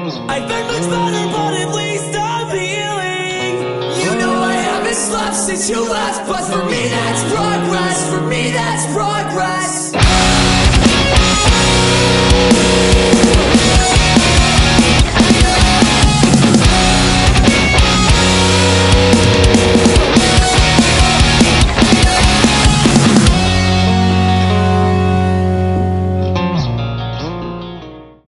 I think much better, but at least I'm healing. You know I haven't slept since you left, but for me that's progress. For me that's progress.